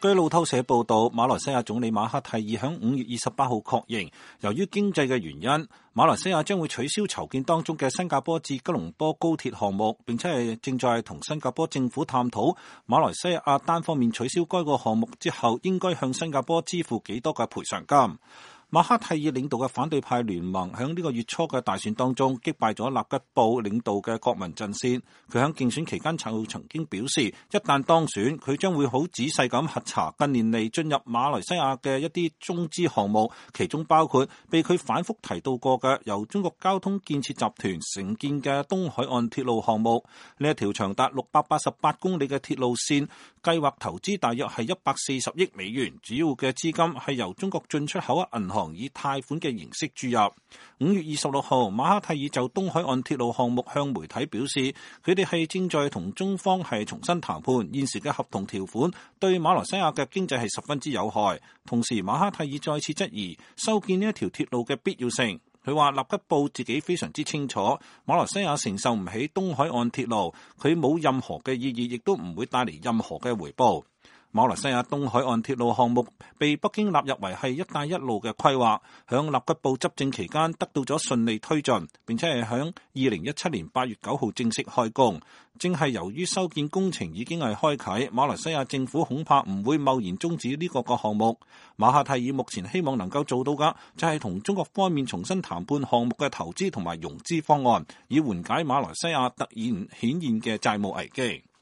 據路透社報道，馬來西亞總理馬哈蒂爾響5月28號確認，由於經濟嘅原因，馬來西亞將會取消籌建當中嘅新加坡至吉隆坡高鐵項目，並且係正在同新加坡政府探討馬來西亞單方面取消該個項目之後，應該向新加坡支付幾多嘅賠償金。馬哈蒂爾領導嘅反對派聯盟喺呢個月初嘅大選當中擊敗咗納吉布領導嘅國民陣線。佢喺競選期間就曾經表示，一旦當選，佢將會好仔細咁核查近年嚟進入馬來西亞嘅一啲中資項目，其中包括被佢反覆提到過嘅由中國交通建設集團承建嘅東海岸鐵路項目。呢一條長達688公里嘅鐵路線計劃投資大約係140億美元，主要嘅資金係由中國進出口銀行以貸款嘅形式注入。5月26號，馬哈蒂爾就東海岸鐵路項目向媒體表示，佢哋係正在同中方係重新談判，現時嘅合同條款對馬來西亞嘅經濟係十分之有害。同時，馬哈蒂爾再次質疑修建呢一條鐵路嘅必要性。佢話納吉布自己非常之清楚，馬來西亞承受唔起東海岸鐵路，佢冇任何嘅意義，亦都唔會帶嚟任何嘅回報。馬來西亞東海岸鐵路項目被北京納入為係一帶一路嘅規劃，響納吉布執政期間得到咗順利推進，並且係響2017年8月9號正式開工。正係由於修建工程已經係開啟，馬來西亞政府恐怕唔會貿然終止呢個項目。馬哈蒂爾目前希望能夠做到嘅就係同中國方面重新談判項目嘅投資同埋融資方案，以緩解馬來西亞突然顯現嘅債務危機。